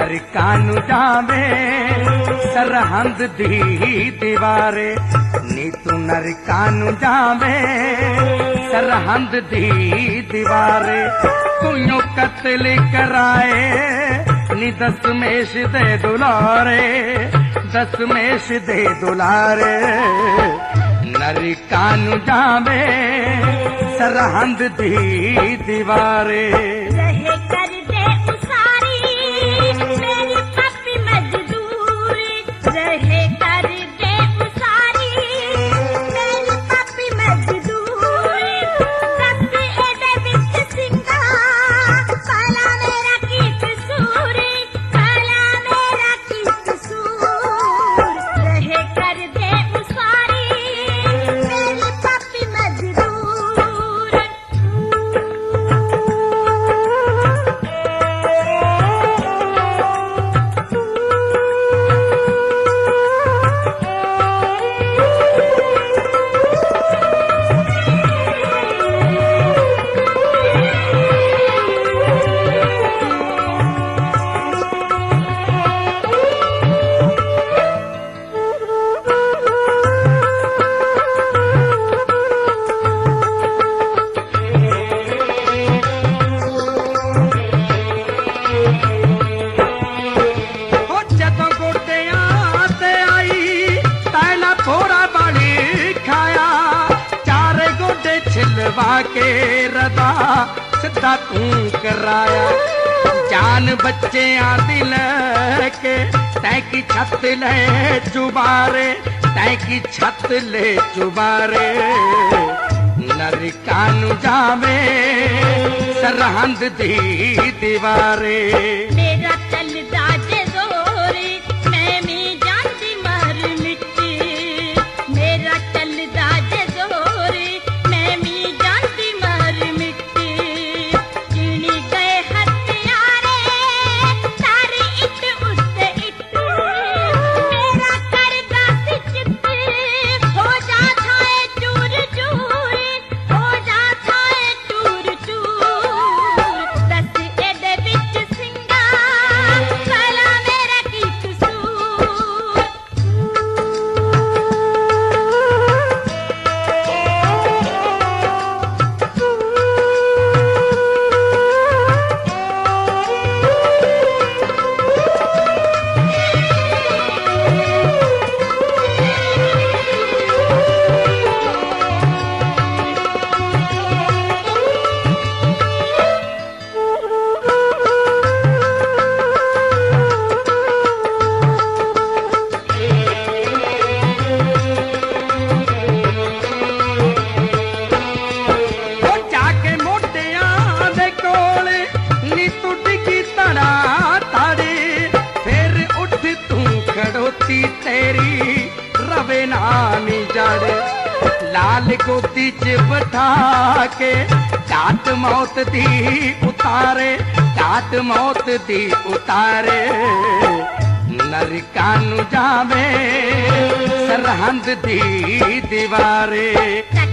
नरकानू जावे सरहंद दी दीवारे नी तू नरकानू जावे सरहंद दी दीवारे कुयो कत्ल कराए नी दसमेश दे दुलारे दसमेश दे दुलारे नरकानू जावे सरहंद दी दीवारे रहे कर दे उसारी मेरी पापी मजदूर रहे कर दे उसारी मेरी पापी मजदूर रस्ते एदे विच सिंगा काला मेरा की कसूर काला मेरा की कसूर रहे कर दे उसारी मेरी पापी मजदूर के रदा सिद्धा तू कराया जान बच्चे दिल के तै की छत ले चुबारे तै की छत ले चुबारे नरकानू जावे सरहंद दी दीवारे मेरा चलदा जे जोर मैं भी जानदी मर मिट्टी मेरा चलदा जे जोर मैं भी जानदी मर मिट्टी चीनी गए हथियारे सारी इट उससे इट मेरा करदा सी चित हो जा थाए चूर चूर हो जा थाए चूर चूर दस एदे विच सिंगा काला मेरा की कसूर जाके मोटिया दे कोल नी तू डिगी तना ताड़े फिर उठ तू खड़ोती तेरी रवे नानी जड़ लाल गोदी च बिठा के काट मौत दी उतारे काट मौत दी उतारे नरकानू जावे सरहंद दी दीवारे